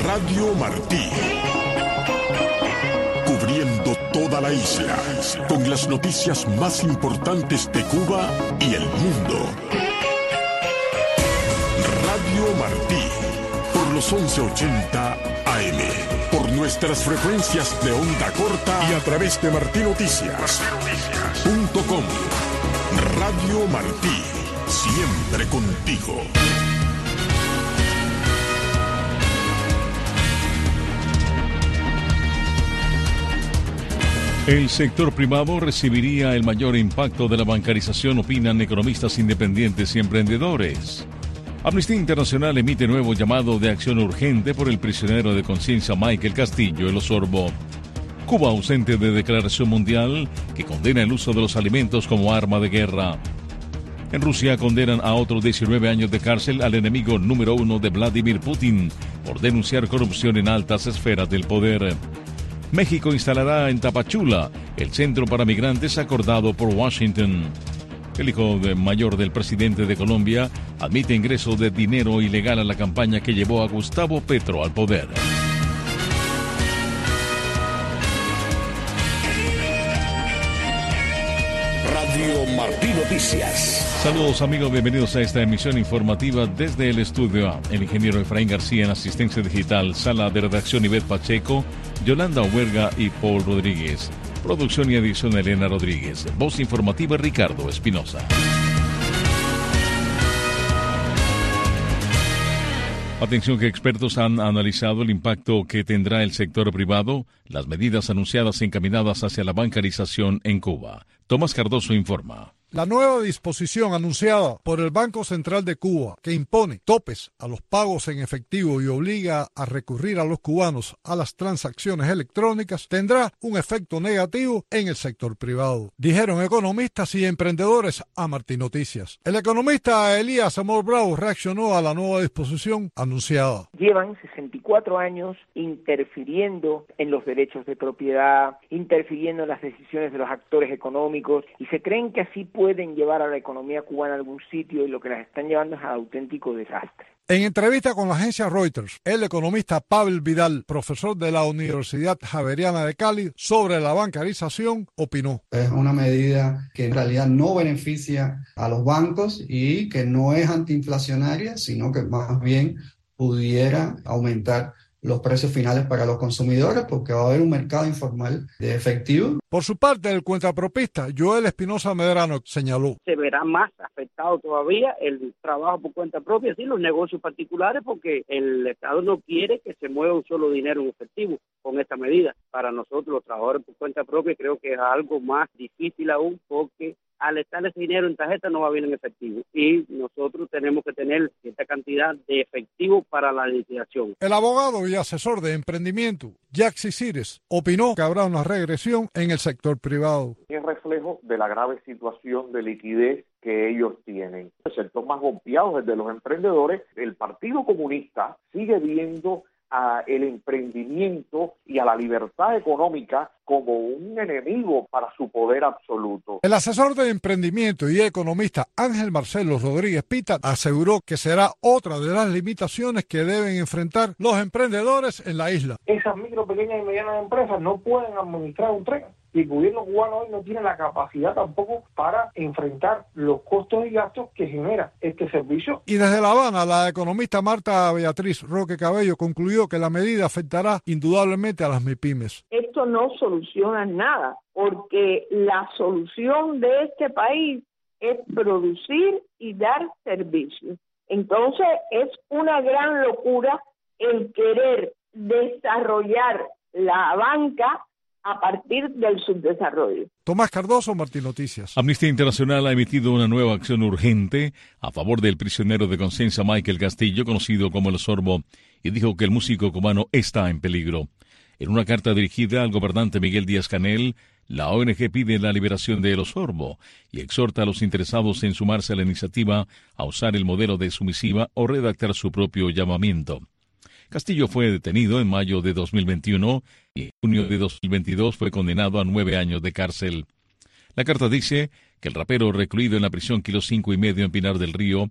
Radio Martí. Cubriendo toda la isla, con las noticias más importantes de Cuba y el mundo. Radio Martí, por los 1180 AM, por nuestras frecuencias de onda corta y a través de martinoticias.com. Radio Martí, siempre contigo. El sector privado recibiría el mayor impacto de la bancarización, opinan economistas independientes y emprendedores. Amnistía Internacional emite nuevo llamado de acción urgente por el prisionero de conciencia Michael Castillo, el Osorbo. Cuba ausente de declaración mundial que condena el uso de los alimentos como arma de guerra. En Rusia condenan a otros 19 años de cárcel al enemigo número 1 de Vladimir Putin por denunciar corrupción en altas esferas del poder. México instalará en Tapachula el centro para migrantes acordado por Washington. El hijo mayor del presidente de Colombia admite ingreso de dinero ilegal a la campaña que llevó a Gustavo Petro al poder. Radio Martí Noticias. Saludos amigos, bienvenidos a esta emisión informativa desde el estudio A. El ingeniero Efraín García en asistencia digital, sala de redacción Ivette Pacheco, Yolanda Huerga y Paul Rodríguez. Producción y edición Elena Rodríguez. Voz informativa Ricardo Espinosa. Atención que expertos han analizado el impacto que tendrá el sector privado, las medidas anunciadas encaminadas hacia la bancarización en Cuba. Tomás Cardoso informa. La nueva disposición anunciada por el Banco Central de Cuba, que impone topes a los pagos en efectivo y obliga a recurrir a los cubanos a las transacciones electrónicas, tendrá un efecto negativo en el sector privado, dijeron economistas y emprendedores a Martí Noticias. El economista Elías Amor Bravo reaccionó a la nueva disposición anunciada. Llevan 64 años interfiriendo en los derechos de propiedad, interfiriendo en las decisiones de los actores económicos y se creen que así pueden llevar a la economía cubana a algún sitio y lo que las están llevando es a auténtico desastre. En entrevista con la agencia Reuters, el economista Pavel Vidal, profesor de la Universidad Javeriana de Cali, sobre la bancarización, opinó. Es una medida que en realidad no beneficia a los bancos y que no es antiinflacionaria, sino que más bien pudiera aumentar los precios finales para los consumidores porque va a haber un mercado informal de efectivo. Por su parte, el cuentapropista Joel Espinosa Medrano señaló. Se verá más afectado todavía el trabajo por cuenta propia, sí, los negocios particulares, porque el Estado no quiere que se mueva un solo dinero en efectivo con esta medida. Para nosotros, los trabajadores por cuenta propia, creo que es algo más difícil aún porque al estar ese dinero en tarjeta no va bien en efectivo y nosotros tenemos que tener cierta cantidad de efectivo para la liquidación. El abogado y asesor de emprendimiento Jaxi Cires opinó que habrá una regresión en el sector privado. Es reflejo de la grave situación de liquidez que ellos tienen. El sector más golpeado es el de los emprendedores. El Partido Comunista sigue viendo a el emprendimiento y a la libertad económica como un enemigo para su poder absoluto. El asesor de emprendimiento y economista Ángel Marcelo Rodríguez Pita aseguró que será otra de las limitaciones que deben enfrentar los emprendedores en la isla. Esas micro, pequeñas y medianas empresas no pueden administrar un tren. Y el gobierno cubano hoy no tiene la capacidad tampoco para enfrentar los costos y gastos que genera este servicio. Y desde La Habana, la economista Marta Beatriz Roque Cabello concluyó que la medida afectará indudablemente a las MIPYMES. Esto no soluciona nada, porque la solución de este país es producir y dar servicios. Entonces es una gran locura el querer desarrollar la banca a partir del subdesarrollo. Tomás Cardoso, Martí Noticias. Amnistía Internacional ha emitido una nueva acción urgente a favor del prisionero de conciencia Michael Castillo, conocido como el Osorbo, y dijo que el músico cubano está en peligro. En una carta dirigida al gobernante Miguel Díaz-Canel, la ONG pide la liberación de El Osorbo y exhorta a los interesados en sumarse a la iniciativa a usar el modelo de sumisiva o redactar su propio llamamiento. Castillo fue detenido en mayo de 2021 y en junio de 2022 fue condenado a 9 años de cárcel. La carta dice que el rapero recluido en la prisión Kilo 5 y medio en Pinar del Río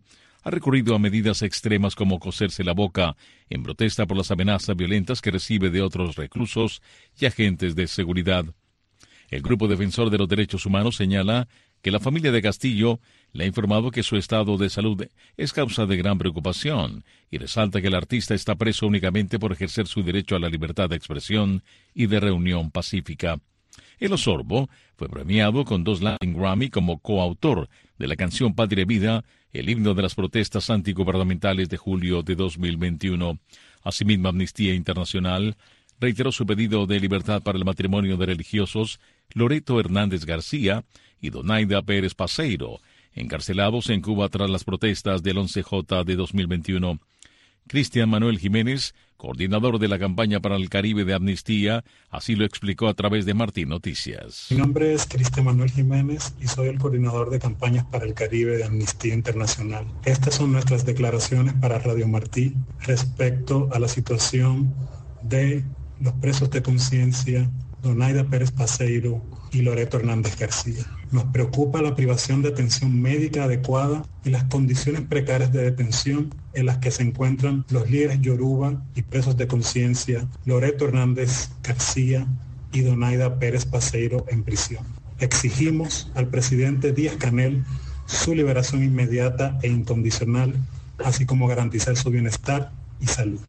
ha recurrido a medidas extremas como coserse la boca en protesta por las amenazas violentas que recibe de otros reclusos y agentes de seguridad. El Grupo Defensor de los Derechos Humanos señala que la familia de Castillo le ha informado que su estado de salud es causa de gran preocupación y resalta que el artista está preso únicamente por ejercer su derecho a la libertad de expresión y de reunión pacífica. El Osorbo fue premiado con 2 Latin Grammy como coautor de la canción Patria Vida, el himno de las protestas antigubernamentales de julio de 2021. Asimismo, Amnistía Internacional reiteró su pedido de libertad para el matrimonio de religiosos Loreto Hernández García y Donaida Pérez Paseiro, encarcelados en Cuba tras las protestas del 11J de 2021. Cristian Manuel Jiménez, coordinador de la campaña para el Caribe de Amnistía, así lo explicó a través de Martín Noticias. Mi nombre es Cristian Manuel Jiménez y soy el coordinador de campañas para el Caribe de Amnistía Internacional. Estas son nuestras declaraciones para Radio Martí respecto a la situación de los presos de conciencia Donaida Pérez Paseiro y Loreto Hernández García. Nos preocupa la privación de atención médica adecuada y las condiciones precarias de detención en las que se encuentran los líderes yoruba y presos de conciencia Loreto Hernández García y Donaida Pérez Paseiro en prisión. Exigimos al presidente Díaz-Canel su liberación inmediata e incondicional, así como garantizar su bienestar y salud.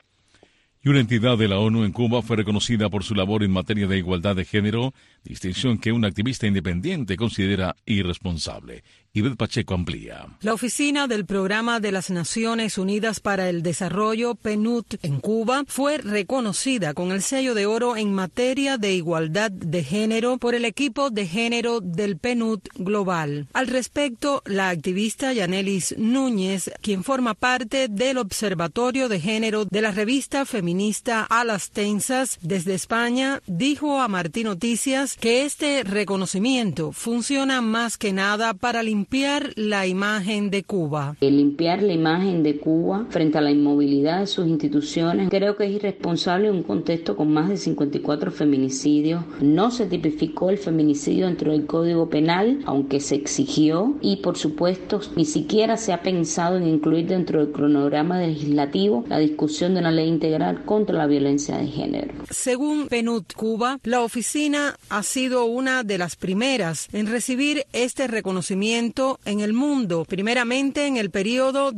Y una entidad de la ONU en Cuba fue reconocida por su labor en materia de igualdad de género, distinción que un activista independiente considera irresponsable. Ivette Pacheco amplía. La oficina del Programa de las Naciones Unidas para el Desarrollo, PNUD, en Cuba, fue reconocida con el sello de oro en materia de igualdad de género por el equipo de género del PNUD Global. Al respecto, la activista Yanelis Núñez, quien forma parte del Observatorio de Género de la revista feminista A las Tensas desde España, dijo a Martín Noticias que este reconocimiento funciona más que nada para limpiar la imagen de Cuba. Limpiar la imagen de Cuba frente a la inmovilidad de sus instituciones, creo que es irresponsable en un contexto con más de 54 feminicidios. No se tipificó el feminicidio dentro del Código Penal, aunque se exigió, y por supuesto ni siquiera se ha pensado en incluir dentro del cronograma legislativo la discusión de una ley integral contra la violencia de género. Según PNUD Cuba, la oficina ha sido una de las primeras en recibir este reconocimiento en el mundo, primeramente en el periodo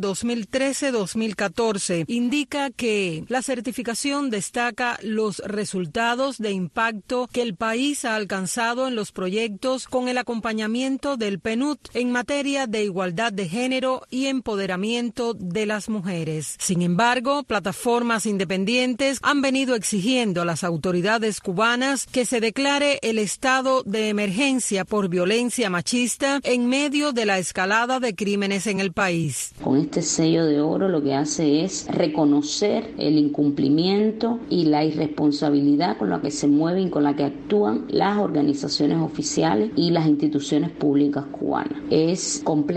2013-2014. Indica que la certificación destaca los resultados de impacto que el país ha alcanzado en los proyectos con el acompañamiento del PNUD en materia de igualdad de género y empoderamiento de las mujeres. Sin embargo, plataformas independientes han venido exigiendo a las autoridades cubanas que se declare el estado de emergencia por violencia machista en medio de la escalada de crímenes en el país. Con este sello de oro lo que hace es reconocer el incumplimiento y la irresponsabilidad con la que se mueven y con la que actúan las organizaciones oficiales y las instituciones públicas cubanas. Es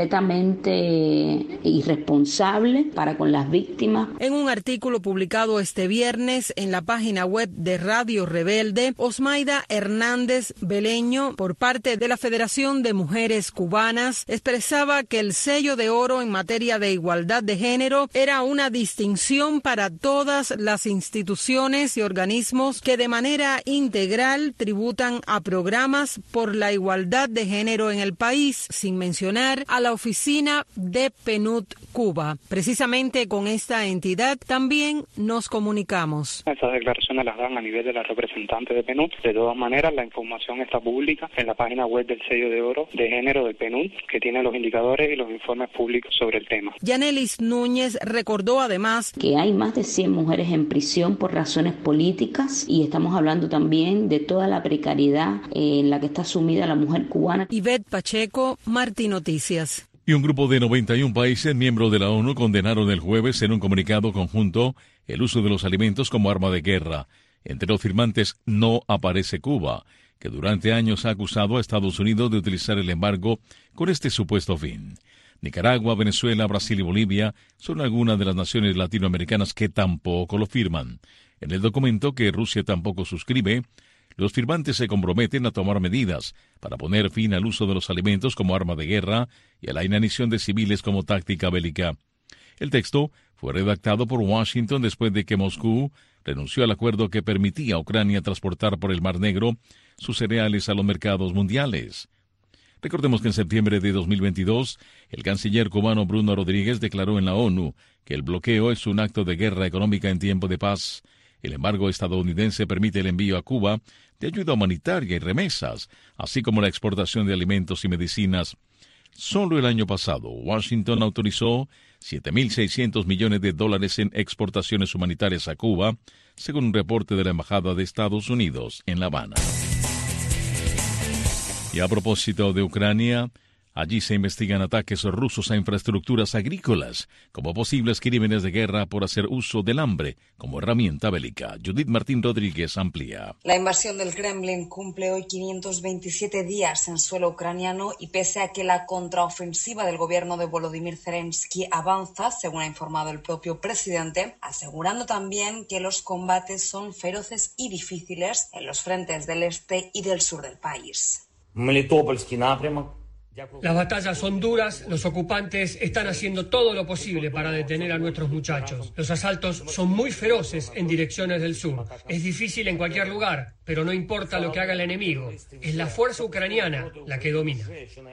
completamente irresponsable para con las víctimas. En un artículo publicado este viernes en la página web de Radio Rebelde, Osmaida Hernández Beleño, por parte de la Federación de Mujeres Cubanas, expresaba que el sello de oro en materia de igualdad de género era una distinción para todas las instituciones y organismos que de manera integral tributan a programas por la igualdad de género en el país, sin mencionar a la oficina de PNUD Cuba. Precisamente con esta entidad también nos comunicamos. Estas declaraciones las dan a nivel de la representante de PNUD. De todas maneras, la información está pública en la página web del sello de oro de género del PNUD, que tiene los indicadores y los informes públicos sobre el tema. Yanelis Núñez recordó además que hay más de 100 mujeres en prisión por razones políticas y estamos hablando también de toda la precariedad en la que está sumida la mujer cubana. Ivette Pacheco, Martín Noticias. Y un grupo de 91 países miembros de la ONU condenaron el jueves en un comunicado conjunto el uso de los alimentos como arma de guerra. Entre los firmantes no aparece Cuba, que durante años ha acusado a Estados Unidos de utilizar el embargo con este supuesto fin. Nicaragua, Venezuela, Brasil y Bolivia son algunas de las naciones latinoamericanas que tampoco lo firman. En el documento, que Rusia tampoco suscribe, los firmantes se comprometen a tomar medidas para poner fin al uso de los alimentos como arma de guerra y a la inanición de civiles como táctica bélica. El texto fue redactado por Washington después de que Moscú renunció al acuerdo que permitía a Ucrania transportar por el Mar Negro sus cereales a los mercados mundiales. Recordemos que en septiembre de 2022, el canciller cubano Bruno Rodríguez declaró en la ONU que el bloqueo es un acto de guerra económica en tiempo de paz. El embargo estadounidense permite el envío a Cuba de ayuda humanitaria y remesas, así como la exportación de alimentos y medicinas. Solo el año pasado, Washington autorizó $7.600 millones en exportaciones humanitarias a Cuba, según un reporte de la Embajada de Estados Unidos en La Habana. Y a propósito de Ucrania, allí se investigan ataques rusos a infraestructuras agrícolas como posibles crímenes de guerra por hacer uso del hambre como herramienta bélica. Judith Martín Rodríguez amplía. La invasión del Kremlin cumple hoy 527 días en suelo ucraniano y pese a que la contraofensiva del gobierno de Volodymyr Zelensky avanza, según ha informado el propio presidente, asegurando también que los combates son feroces y difíciles en los frentes del este y del sur del país. Las batallas son duras, los ocupantes están haciendo todo lo posible para detener a nuestros muchachos. Los asaltos son muy feroces en direcciones del sur. Es difícil en cualquier lugar, pero no importa lo que haga el enemigo. Es la fuerza ucraniana la que domina.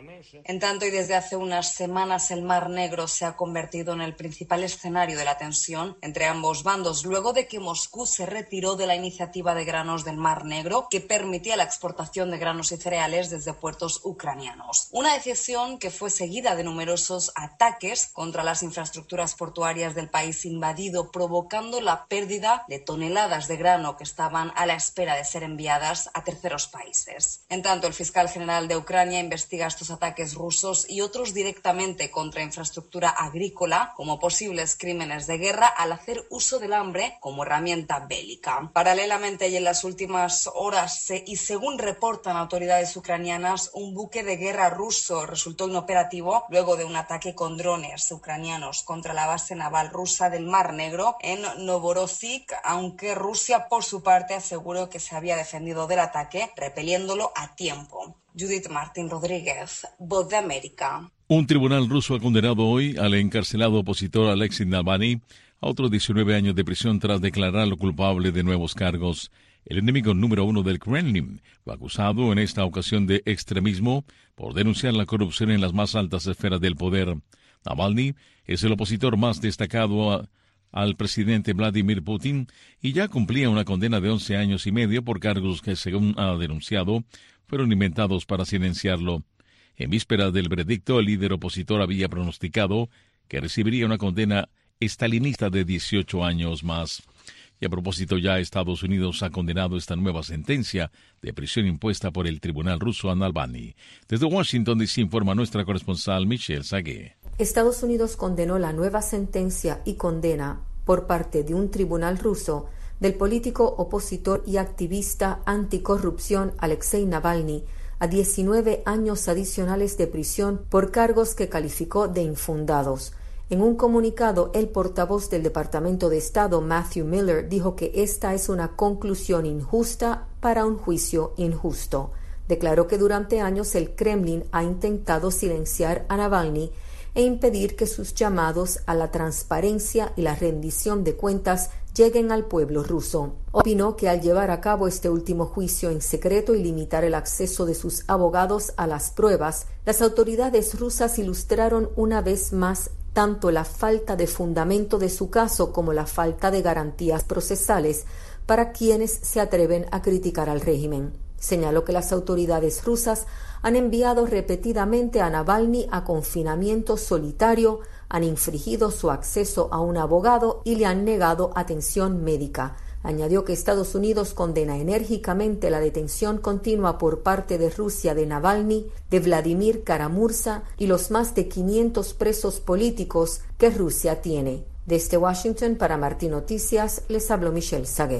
En tanto, y desde hace unas semanas, el Mar Negro se ha convertido en el principal escenario de la tensión entre ambos bandos, luego de que Moscú se retiró de la iniciativa de granos del Mar Negro, que permitía la exportación de granos y cereales desde puertos ucranianos. Una decisión que fue seguida de numerosos ataques contra las infraestructuras portuarias del país invadido, provocando la pérdida de toneladas de grano que estaban a la espera de ser enviadas a terceros países. En tanto, el fiscal general de Ucrania investiga estos ataques rusos y otros directamente contra infraestructura agrícola como posibles crímenes de guerra al hacer uso del hambre como herramienta bélica. Paralelamente, y en las últimas horas, y según reportan autoridades ucranianas, un buque de guerra ruso resultó inoperativo luego de un ataque con drones ucranianos contra la base naval rusa del Mar Negro en Novorossiysk, aunque Rusia por su parte aseguró que se había defendido del ataque, repeliéndolo a tiempo. Judith Martín Rodríguez, Voz de América. Un tribunal ruso ha condenado hoy al encarcelado opositor Alexei Navalny a otros 19 años de prisión tras declararlo culpable de nuevos cargos. El enemigo número uno del Kremlin fue acusado en esta ocasión de extremismo por denunciar la corrupción en las más altas esferas del poder. Navalny es el opositor más destacado al presidente Vladimir Putin y ya cumplía una condena de 11 años y medio por cargos que, según ha denunciado, fueron inventados para silenciarlo. En vísperas del veredicto, el líder opositor había pronosticado que recibiría una condena estalinista de 18 años más. Y a propósito, ya Estados Unidos ha condenado esta nueva sentencia de prisión impuesta por el tribunal ruso a Navalny. Desde Washington DC informa nuestra corresponsal Michelle Sagué. Estados Unidos condenó la nueva sentencia y condena por parte de un tribunal ruso del político opositor y activista anticorrupción Alexei Navalny a 19 años adicionales de prisión por cargos que calificó de infundados. En un comunicado, el portavoz del Departamento de Estado, Matthew Miller, dijo que esta es una conclusión injusta para un juicio injusto. Declaró que durante años el Kremlin ha intentado silenciar a Navalny e impedir que sus llamados a la transparencia y la rendición de cuentas lleguen al pueblo ruso. Opinó que al llevar a cabo este último juicio en secreto y limitar el acceso de sus abogados a las pruebas, las autoridades rusas ilustraron una vez más tanto la falta de fundamento de su caso como la falta de garantías procesales para quienes se atreven a criticar al régimen. Señaló que las autoridades rusas han enviado repetidamente a Navalny a confinamiento solitario, han infringido su acceso a un abogado y le han negado atención médica. Añadió que Estados Unidos condena enérgicamente la detención continua por parte de Rusia de Navalny, de Vladimir Kara-Murza y los más de 500 presos políticos que Rusia tiene. Desde Washington para Martí Noticias, les habló Michelle Sagué.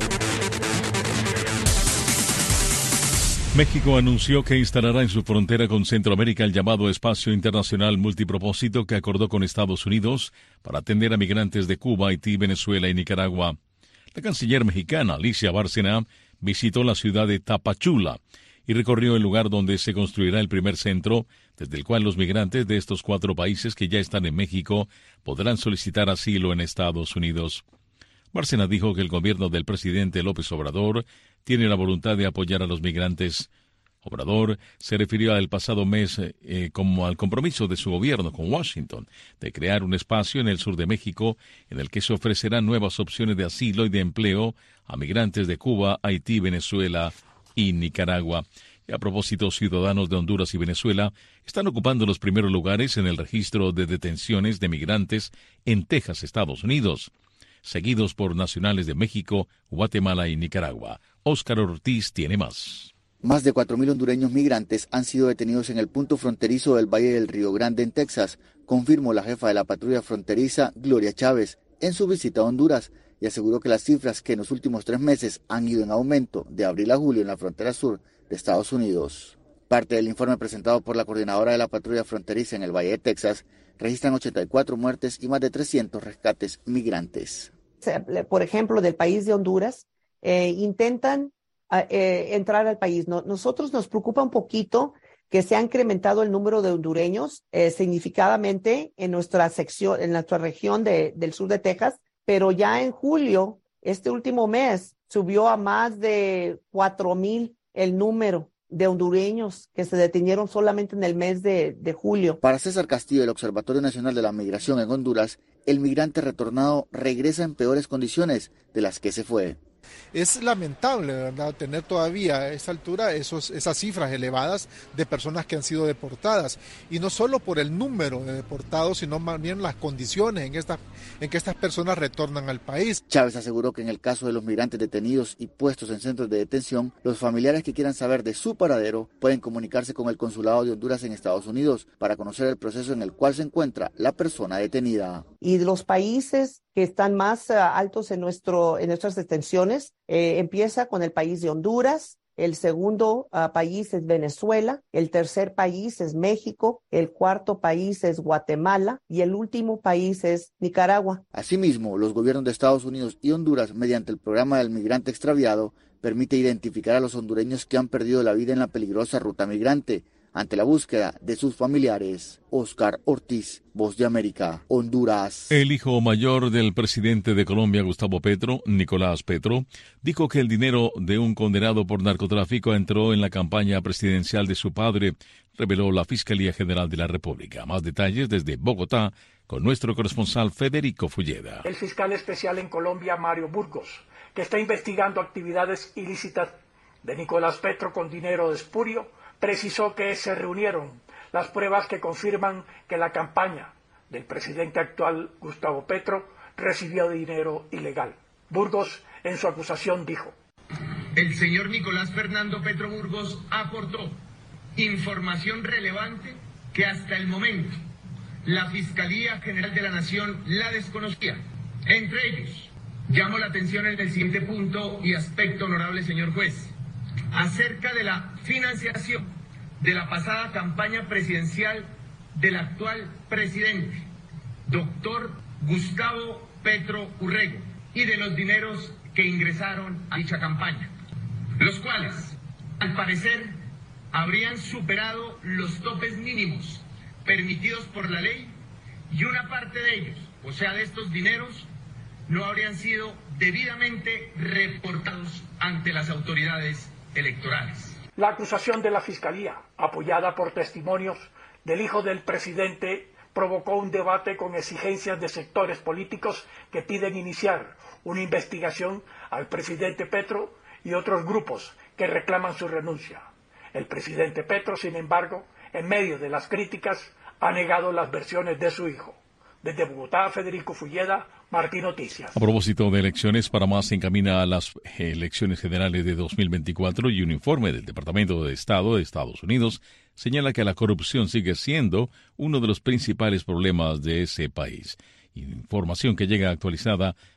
México anunció que instalará en su frontera con Centroamérica el llamado Espacio Internacional Multipropósito que acordó con Estados Unidos para atender a migrantes de Cuba, Haití, Venezuela y Nicaragua. La canciller mexicana Alicia Bárcena visitó la ciudad de Tapachula y recorrió el lugar donde se construirá el primer centro, desde el cual los migrantes de estos 4 países que ya están en México podrán solicitar asilo en Estados Unidos. Bárcena dijo que el gobierno del presidente López Obrador tiene la voluntad de apoyar a los migrantes. Obrador se refirió el pasado mes como al compromiso de su gobierno con Washington de crear un espacio en el sur de México en el que se ofrecerán nuevas opciones de asilo y de empleo a migrantes de Cuba, Haití, Venezuela y Nicaragua. Y a propósito, ciudadanos de Honduras y Venezuela están ocupando los primeros lugares en el registro de detenciones de migrantes en Texas, Estados Unidos, seguidos por nacionales de México, Guatemala y Nicaragua. Óscar Ortiz tiene más. Más de 4.000 hondureños migrantes han sido detenidos en el punto fronterizo del Valle del Río Grande, en Texas, confirmó la jefa de la patrulla fronteriza, Gloria Chávez, en su visita a Honduras, y aseguró que las cifras que en los últimos 3 meses han ido en aumento de abril a julio en la frontera sur de Estados Unidos. Parte del informe presentado por la coordinadora de la patrulla fronteriza en el Valle de Texas registran 84 muertes y más de 300 rescates migrantes. Por ejemplo, del país de Honduras, intentan entrar al país. Nosotros nos preocupa un poquito que se ha incrementado el número de hondureños significativamente en nuestra sección, en nuestra región del sur de Texas, pero ya en julio, este último mes, subió a más de 4,000 el número de hondureños que se detenieron solamente en el mes de julio. Para César Castillo, del Observatorio Nacional de la Migración en Honduras, el migrante retornado regresa en peores condiciones de las que se fue. Es lamentable, ¿verdad?, tener todavía a esta altura esas cifras elevadas de personas que han sido deportadas, y no solo por el número de deportados, sino más bien las condiciones en que estas personas retornan al país. Chávez aseguró que en el caso de los migrantes detenidos y puestos en centros de detención, los familiares que quieran saber de su paradero pueden comunicarse con el Consulado de Honduras en Estados Unidos para conocer el proceso en el cual se encuentra la persona detenida. Y de los países que están más altos en nuestras detenciones, empieza con el país de Honduras, el segundo país es Venezuela, el tercer país es México, el cuarto país es Guatemala y el último país es Nicaragua. Asimismo, los gobiernos de Estados Unidos y Honduras, mediante el programa del migrante extraviado, permite identificar a los hondureños que han perdido la vida en la peligrosa ruta migrante, ante la búsqueda de sus familiares. Óscar Ortiz, Voz de América, Honduras. El hijo mayor del presidente de Colombia, Gustavo Petro, Nicolás Petro, dijo que el dinero de un condenado por narcotráfico entró en la campaña presidencial de su padre, reveló la Fiscalía General de la República. Más detalles desde Bogotá, con nuestro corresponsal Federico Fulleda. El fiscal especial en Colombia, Mario Burgos, que está investigando actividades ilícitas de Nicolás Petro con dinero de espurio, precisó que se reunieron las pruebas que confirman que la campaña del presidente actual, Gustavo Petro, recibió dinero ilegal. Burgos, en su acusación, dijo: el señor Nicolás Fernando Petro Burgos aportó información relevante que hasta el momento la Fiscalía General de la Nación la desconocía. Entre ellos, llamo la atención en el siguiente punto y aspecto, honorable señor juez, acerca de la financiación de la pasada campaña presidencial del actual presidente, doctor Gustavo Petro Urrego, y de los dineros que ingresaron a dicha campaña, los cuales, al parecer, habrían superado los topes mínimos permitidos por la ley, y una parte de ellos, o sea, de estos dineros, no habrían sido debidamente reportados ante las autoridades electorales. La acusación de la Fiscalía, apoyada por testimonios del hijo del presidente, provocó un debate con exigencias de sectores políticos que piden iniciar una investigación al presidente Petro y otros grupos que reclaman su renuncia. El presidente Petro, sin embargo, en medio de las críticas, ha negado las versiones de su hijo. Desde Bogotá, Federico Fulleda, Martín Noticias. A propósito de elecciones, Panamá se encamina a las elecciones generales de 2024 y un informe del Departamento de Estado de Estados Unidos señala que la corrupción sigue siendo uno de los principales problemas de ese país. Información que llega actualizada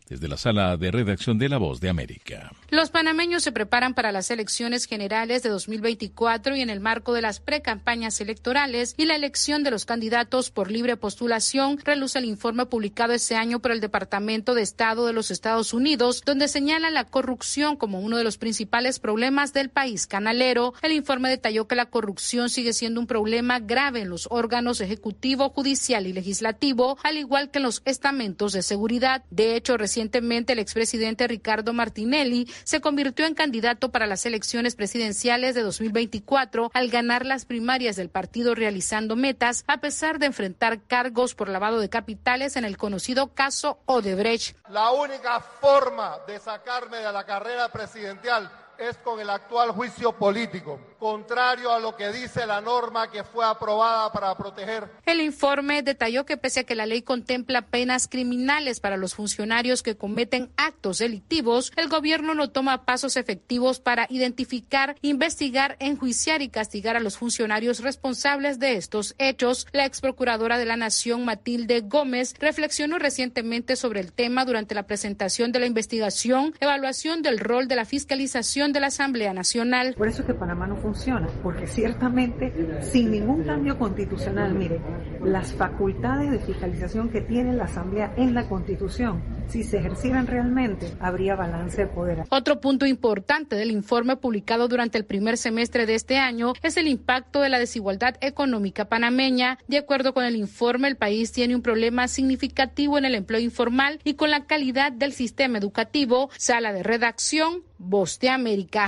Desde la sala de redacción de La Voz de América. Los panameños se preparan para las elecciones generales de 2024 y en el marco de las precampañas electorales y la elección de los candidatos por libre postulación, reluce el informe publicado este año por el Departamento de Estado de los Estados Unidos, donde señala la corrupción como uno de los principales problemas del país canalero. El informe detalló que la corrupción sigue siendo un problema grave en los órganos ejecutivo, judicial y legislativo, al igual que en los estamentos de seguridad. De hecho, recientemente el expresidente Ricardo Martinelli se convirtió en candidato para las elecciones presidenciales de 2024 al ganar las primarias del partido realizando metas, a pesar de enfrentar cargos por lavado de capitales en el conocido caso Odebrecht. La única forma de sacarme de la carrera presidencial es con el actual juicio político, contrario a lo que dice la norma que fue aprobada para proteger. El informe detalló que pese a que la ley contempla penas criminales para los funcionarios que cometen actos delictivos, el gobierno no toma pasos efectivos para identificar, investigar, enjuiciar y castigar a los funcionarios responsables de estos hechos. La ex procuradora de la Nación, Matilde Gómez, reflexionó recientemente sobre el tema durante la presentación de la investigación, evaluación del rol de la fiscalización de la Asamblea Nacional. Por eso es que Panamá no funciona, porque ciertamente sin ningún cambio constitucional, mire, las facultades de fiscalización que tiene la Asamblea en la Constitución, si se ejercieran realmente, habría balance de poder. Otro punto importante del informe publicado durante el primer semestre de este año es el impacto de la desigualdad económica panameña. De acuerdo con el informe, el país tiene un problema significativo en el empleo informal y con la calidad del sistema educativo. Sala de redacción, Voz de América.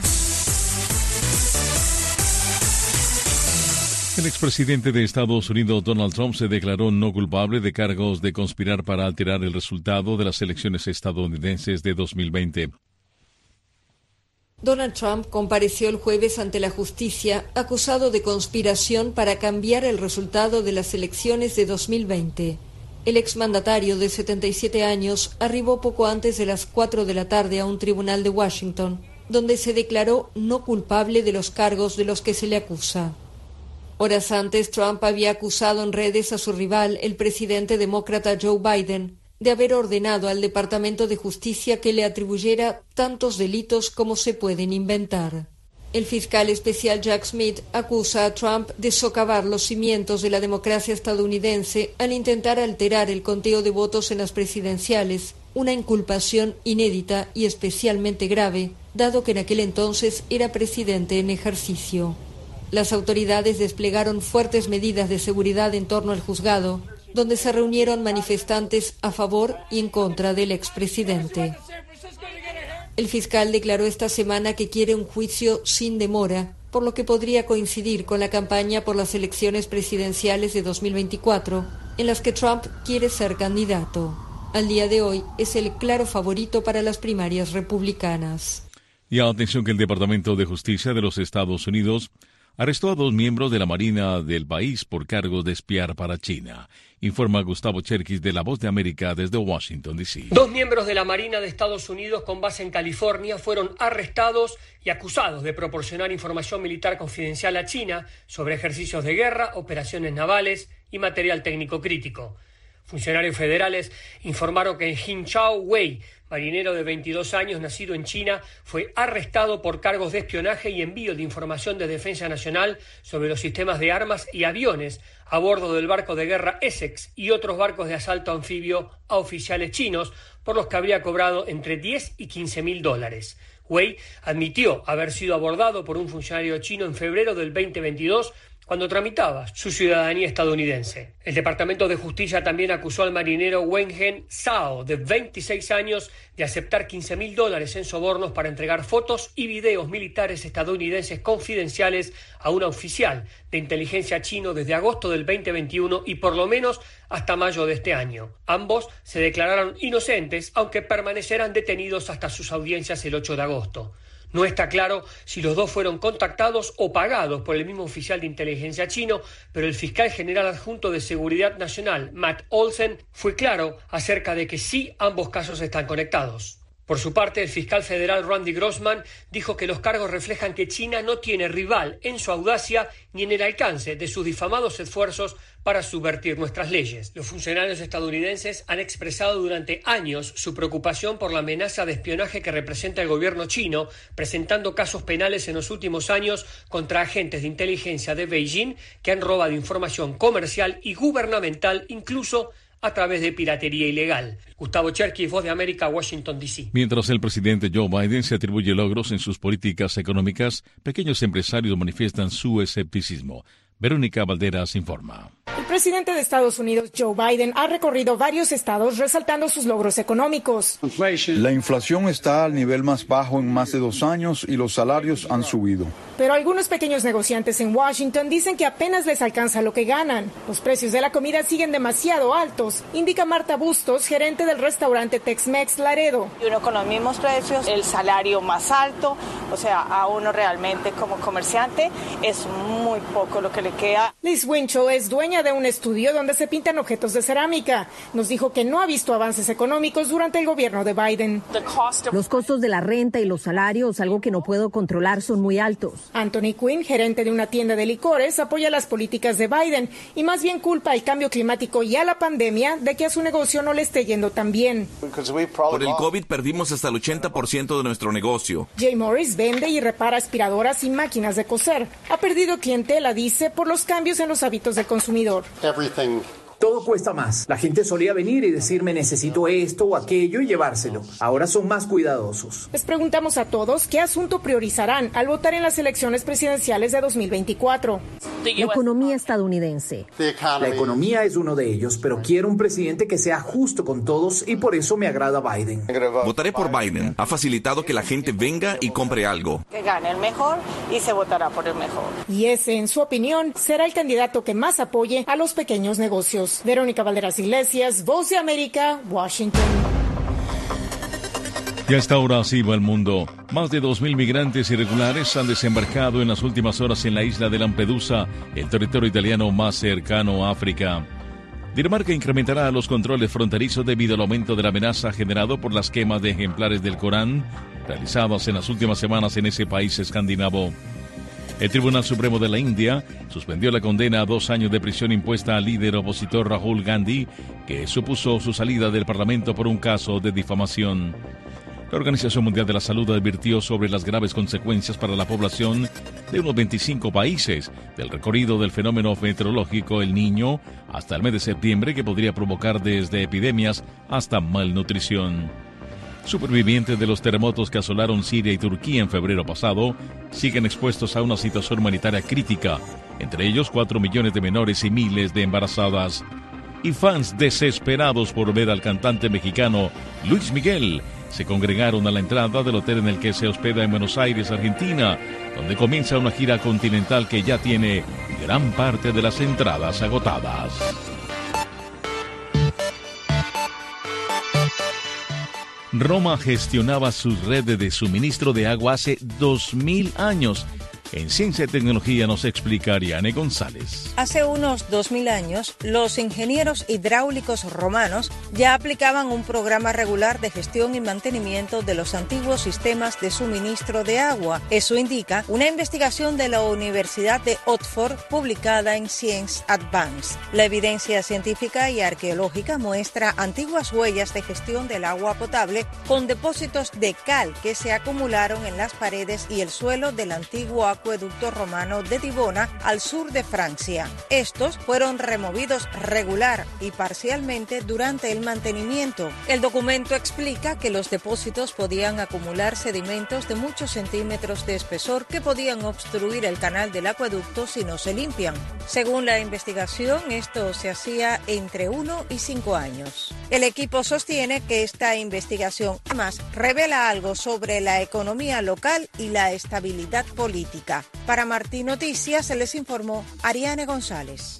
El expresidente de Estados Unidos, Donald Trump, se declaró no culpable de cargos de conspirar para alterar el resultado de las elecciones estadounidenses de 2020. Donald Trump compareció el jueves ante la justicia, acusado de conspiración para cambiar el resultado de las elecciones de 2020. El exmandatario de 77 años arribó poco antes de las 4 de la tarde a un tribunal de Washington, donde se declaró no culpable de los cargos de los que se le acusa. Horas antes, Trump había acusado en redes a su rival, el presidente demócrata Joe Biden, de haber ordenado al Departamento de Justicia que le atribuyera tantos delitos como se pueden inventar. El fiscal especial Jack Smith acusa a Trump de socavar los cimientos de la democracia estadounidense al intentar alterar el conteo de votos en las presidenciales, una inculpación inédita y especialmente grave, dado que en aquel entonces era presidente en ejercicio. Las autoridades desplegaron fuertes medidas de seguridad en torno al juzgado, donde se reunieron manifestantes a favor y en contra del expresidente. El fiscal declaró esta semana que quiere un juicio sin demora, por lo que podría coincidir con la campaña por las elecciones presidenciales de 2024, en las que Trump quiere ser candidato. Al día de hoy es el claro favorito para las primarias republicanas. Y atención que el Departamento de Justicia de los Estados Unidos arrestó a 2 miembros de la Marina del país por cargos de espiar para China. Informa Gustavo Cherkis de La Voz de América desde Washington, D.C. 2 miembros de la Marina de Estados Unidos con base en California fueron arrestados y acusados de proporcionar información militar confidencial a China sobre ejercicios de guerra, operaciones navales y material técnico crítico. Funcionarios federales informaron que Jin-Chao Wei, marinero de 22 años nacido en China, fue arrestado por cargos de espionaje y envío de información de defensa nacional sobre los sistemas de armas y aviones a bordo del barco de guerra Essex y otros barcos de asalto anfibio a oficiales chinos, por los que habría cobrado entre 10 y 15 mil dólares. Wei admitió haber sido abordado por un funcionario chino en febrero del 2022 cuando tramitaba su ciudadanía estadounidense. El Departamento de Justicia también acusó al marinero Wenhen Zhao, de 26 años, de aceptar 15 mil dólares en sobornos para entregar fotos y videos militares estadounidenses confidenciales a un oficial de inteligencia chino desde agosto del 2021 y por lo menos hasta mayo de este año. Ambos se declararon inocentes, aunque permanecerán detenidos hasta sus audiencias el 8 de agosto. No está claro si los dos fueron contactados o pagados por el mismo oficial de inteligencia chino, pero el fiscal general adjunto de Seguridad Nacional, Matt Olsen, fue claro acerca de que sí ambos casos están conectados. Por su parte, el fiscal federal Randy Grossman dijo que los cargos reflejan que China no tiene rival en su audacia ni en el alcance de sus difamados esfuerzos para subvertir nuestras leyes. Los funcionarios estadounidenses han expresado durante años su preocupación por la amenaza de espionaje que representa el gobierno chino, presentando casos penales en los últimos años contra agentes de inteligencia de Beijing que han robado información comercial y gubernamental, incluso a través de piratería ilegal. Gustavo Cherkis, Voz de América, Washington, D.C. Mientras el presidente Joe Biden se atribuye logros en sus políticas económicas, pequeños empresarios manifiestan su escepticismo. Verónica Valderas informa. El presidente de Estados Unidos, Joe Biden, ha recorrido varios estados resaltando sus logros económicos. La inflación está al nivel más bajo en más de 2 años y los salarios han subido. Pero algunos pequeños negociantes en Washington dicen que apenas les alcanza lo que ganan. Los precios de la comida siguen demasiado altos, indica Marta Bustos, gerente del restaurante Tex-Mex Laredo. Y uno con los mismos precios, el salario más alto, o sea, a uno realmente como comerciante es muy poco lo que le queda. Liz Winchell es dueña de un estudio donde se pintan objetos de cerámica. Nos dijo que no ha visto avances económicos durante el gobierno de Biden. Los costos de la renta y los salarios, algo que no puedo controlar, son muy altos. Anthony Quinn, gerente de una tienda de licores, apoya las políticas de Biden y más bien culpa al cambio climático y a la pandemia de que a su negocio no le esté yendo tan bien. Por el COVID perdimos hasta el 80% de nuestro negocio. Jay Morris vende y repara aspiradoras y máquinas de coser. Ha perdido clientela, dice, por los cambios en los hábitos del consumidor. Todo cuesta más. La gente solía venir y decirme necesito esto o aquello y llevárselo. Ahora son más cuidadosos. Les preguntamos a todos qué asunto priorizarán al votar en las elecciones presidenciales de 2024. La economía estadounidense. La economía es uno de ellos, pero quiero un presidente que sea justo con todos y por eso me agrada Biden. Votaré por Biden. Ha facilitado que la gente venga y compre algo. Que gane el mejor y se votará por el mejor. Y ese, en su opinión, será el candidato que más apoye a los pequeños negocios. Verónica Valderas Iglesias, Voz de América, Washington. Y a esta hora así va el mundo. Más de 2.000 migrantes irregulares han desembarcado en las últimas horas en la isla de Lampedusa, el territorio italiano más cercano a África. Dinamarca incrementará los controles fronterizos debido al aumento de la amenaza generado por las quemas de ejemplares del Corán realizadas en las últimas semanas en ese país escandinavo. El Tribunal Supremo de la India suspendió la condena a 2 años de prisión impuesta al líder opositor Rahul Gandhi, que supuso su salida del Parlamento por un caso de difamación. La Organización Mundial de la Salud advirtió sobre las graves consecuencias para la población de unos 25 países del recorrido del fenómeno meteorológico El Niño hasta el mes de septiembre, que podría provocar desde epidemias hasta malnutrición. Supervivientes de los terremotos que asolaron Siria y Turquía en febrero pasado siguen expuestos a una situación humanitaria crítica, entre ellos 4 millones de menores y miles de embarazadas. Y fans desesperados por ver al cantante mexicano Luis Miguel se congregaron a la entrada del hotel en el que se hospeda en Buenos Aires, Argentina, donde comienza una gira continental que ya tiene gran parte de las entradas agotadas. Roma gestionaba su red de suministro de agua hace 2000 años. En Ciencia y Tecnología nos explica Ariane González. Hace unos 2000 años, los ingenieros hidráulicos romanos ya aplicaban un programa regular de gestión y mantenimiento de los antiguos sistemas de suministro de agua. Eso indica una investigación de la Universidad de Oxford publicada en Science Advance. La evidencia científica y arqueológica muestra antiguas huellas de gestión del agua potable con depósitos de cal que se acumularon en las paredes y el suelo del antiguo acueducto romano de Divona, al sur de Francia. Estos fueron removidos regular y parcialmente durante el mantenimiento. El documento explica que los depósitos podían acumular sedimentos de muchos centímetros de espesor que podían obstruir el canal del acueducto si no se limpian. Según la investigación, esto se hacía entre 1 y 5 años. El equipo sostiene que esta investigación además revela algo sobre la economía local y la estabilidad política. Para Martí Noticias se les informó Ariane González.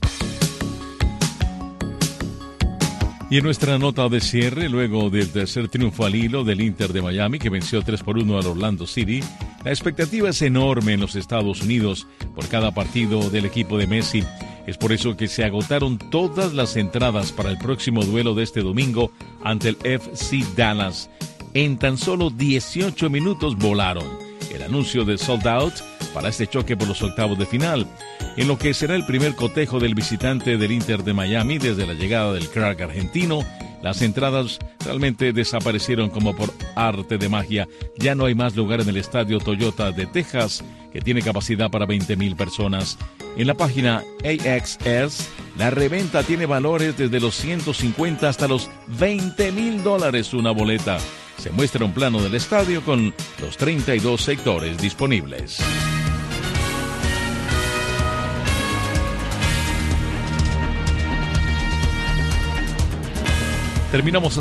Y en nuestra nota de cierre, luego del tercer triunfo al hilo del Inter de Miami, que venció 3-1 al Orlando City, la expectativa es enorme en los Estados Unidos por cada partido del equipo de Messi. Es por eso que se agotaron todas las entradas para el próximo duelo de este domingo ante el FC Dallas. en tan solo 18 minutos volaron. El anuncio de sold out para este choque por los octavos de final, en lo que será el primer cotejo del visitante del Inter de Miami desde la llegada del crack argentino. Las entradas realmente desaparecieron como por arte de magia. Ya no hay más lugar en el estadio Toyota de Texas, que tiene capacidad para 20,000 personas. En la página AXS, la reventa tiene valores desde los $150 hasta los $20,000 una boleta. Se muestra un plano del estadio con los 32 sectores disponibles. Terminamos